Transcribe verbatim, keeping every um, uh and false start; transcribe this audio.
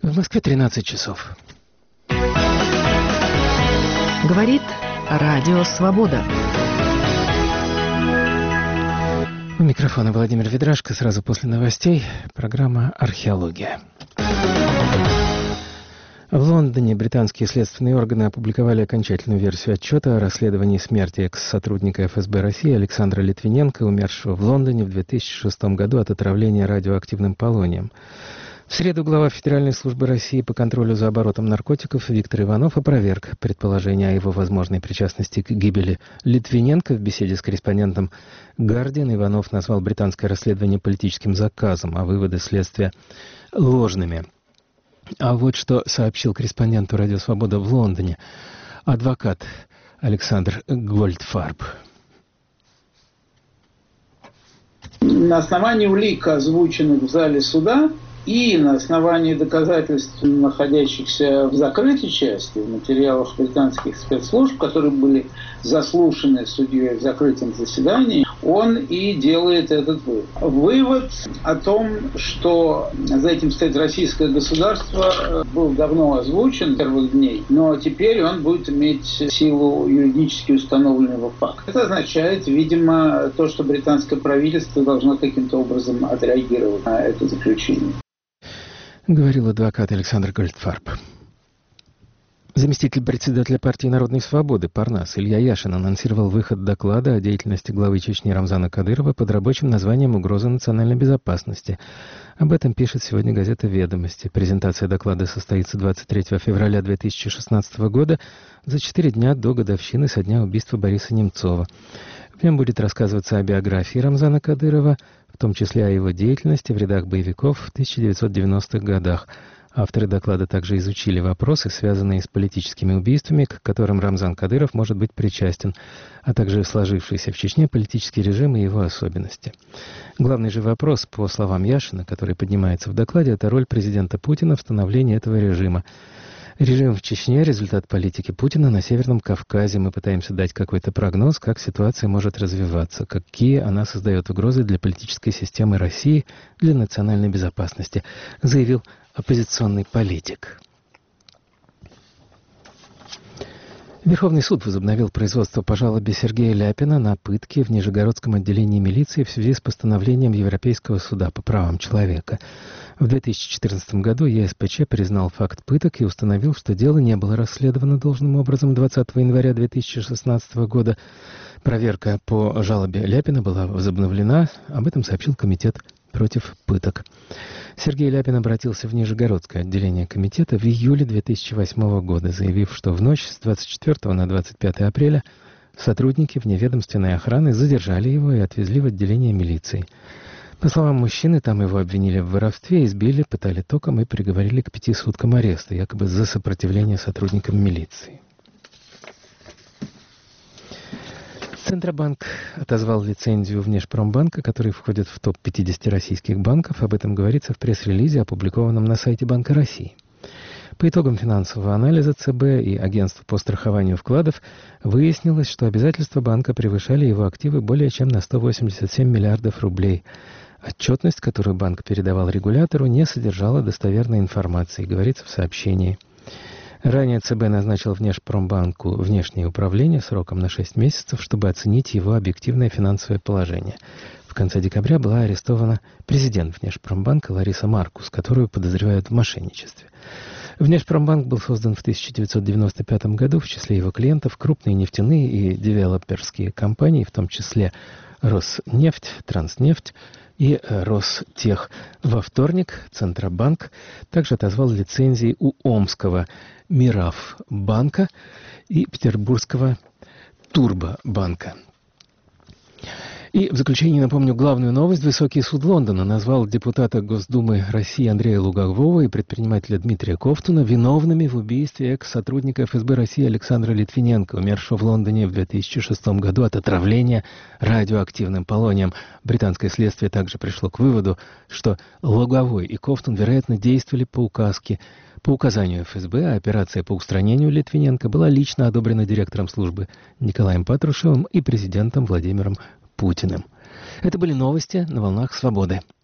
В Москве тринадцать часов. Говорит Радио Свобода. У микрофона Владимир Ведрашко. Сразу после новостей программа «Археология». В Лондоне британские следственные органы опубликовали окончательную версию отчета о расследовании смерти экс-сотрудника эф эс бэ России Александра Литвиненко, умершего в Лондоне в две тысячи шестом году от отравления радиоактивным полонием. В среду глава Федеральной службы России по контролю за оборотом наркотиков Виктор Иванов опроверг предположение о его возможной причастности к гибели Литвиненко. В беседе с корреспондентом «Гардиан» Иванов назвал британское расследование политическим заказом, а выводы следствия ложными. А вот что сообщил корреспонденту «Радио Свобода» в Лондоне адвокат Александр Гольдфарб. На основании улик, озвученных в зале суда, и на основании доказательств, находящихся в закрытой части, в материалах британских спецслужб, которые были заслушаны судьей в закрытом заседании, он и делает этот вывод. Вывод о том, что за этим стоит российское государство, был давно озвучен с первых дней, но теперь он будет иметь силу юридически установленного факта. Это означает, видимо, то, что британское правительство должно каким-то образом отреагировать на это заключение. Говорил адвокат Александр Гольдфарб. Заместитель председателя партии «Народной свободы» Парнас Илья Яшин анонсировал выход доклада о деятельности главы Чечни Рамзана Кадырова под рабочим названием «Угроза национальной безопасности». Об этом пишет сегодня газета «Ведомости». Презентация доклада состоится двадцать третьего февраля две тысячи шестнадцатого года, за четыре дня до годовщины со дня убийства Бориса Немцова. В нем будет рассказываться о биографии Рамзана Кадырова, в том числе о его деятельности в рядах боевиков в тысяча девятьсот девяностых годах. Авторы доклада также изучили вопросы, связанные с политическими убийствами, к которым Рамзан Кадыров может быть причастен, а также сложившийся в Чечне политический режим и его особенности. Главный же вопрос, по словам Яшина, который поднимается в докладе, это роль президента Путина в становлении этого режима. Режим в Чечне — результат политики Путина на Северном Кавказе. Мы пытаемся дать какой-то прогноз, как ситуация может развиваться, какие она создает угрозы для политической системы России, для национальной безопасности, заявил оппозиционный политик. Верховный суд возобновил производство по жалобе Сергея Ляпина на пытки в Нижегородском отделении милиции в связи с постановлением Европейского суда по правам человека. В две тысячи четырнадцатом году е эс пэ че признал факт пыток и установил, что дело не было расследовано должным образом. двадцатого января две тысячи шестнадцатого года проверка по жалобе Ляпина была возобновлена. Об этом сообщил комитет против пыток. Сергей Ляпин обратился в Нижегородское отделение комитета в июле две тысячи восьмого года, заявив, что в ночь с двадцать четвёртого на двадцать пятое апреля сотрудники вневедомственной охраны задержали его и отвезли в отделение милиции. По словам мужчины, там его обвинили в воровстве, избили, пытали током и приговорили к пяти суткам ареста, якобы за сопротивление сотрудникам милиции. Центробанк отозвал лицензию Внешпромбанка, который входит в топ пятьдесят российских банков. Об этом говорится в пресс-релизе, опубликованном на сайте Банка России. По итогам финансового анализа цэ бэ и агентства по страхованию вкладов выяснилось, что обязательства банка превышали его активы более чем на сто восемьдесят семь миллиардов рублей. Отчетность, которую банк передавал регулятору, не содержала достоверной информации, говорится в сообщении. Ранее цэ бэ назначил Внешпромбанку внешнее управление сроком на шесть месяцев, чтобы оценить его объективное финансовое положение. В конце декабря была арестована президент Внешпромбанка Лариса Маркус, которую подозревают в мошенничестве. Внешпромбанк был создан в тысяча девятьсот девяносто пятом году. В числе его клиентов крупные нефтяные и девелоперские компании, в том числе Роснефть, Транснефть и Ростех. Во вторник Центробанк также отозвал лицензии у Омского Миравбанка и Петербургского Турбобанка. И в заключение напомню главную новость. Высокий суд Лондона назвал депутата Госдумы России Андрея Лугового и предпринимателя Дмитрия Ковтуна виновными в убийстве экс-сотрудника эф эс бэ России Александра Литвиненко, умершего в Лондоне в две тысячи шестом году от отравления радиоактивным полонием. Британское следствие также пришло к выводу, что Луговой и Ковтун, вероятно, действовали по указке По указанию эф эс бэ, а операция по устранению Литвиненко была лично одобрена директором службы Николаем Патрушевым и президентом Владимиром Путиным. Это были новости на волнах Свободы.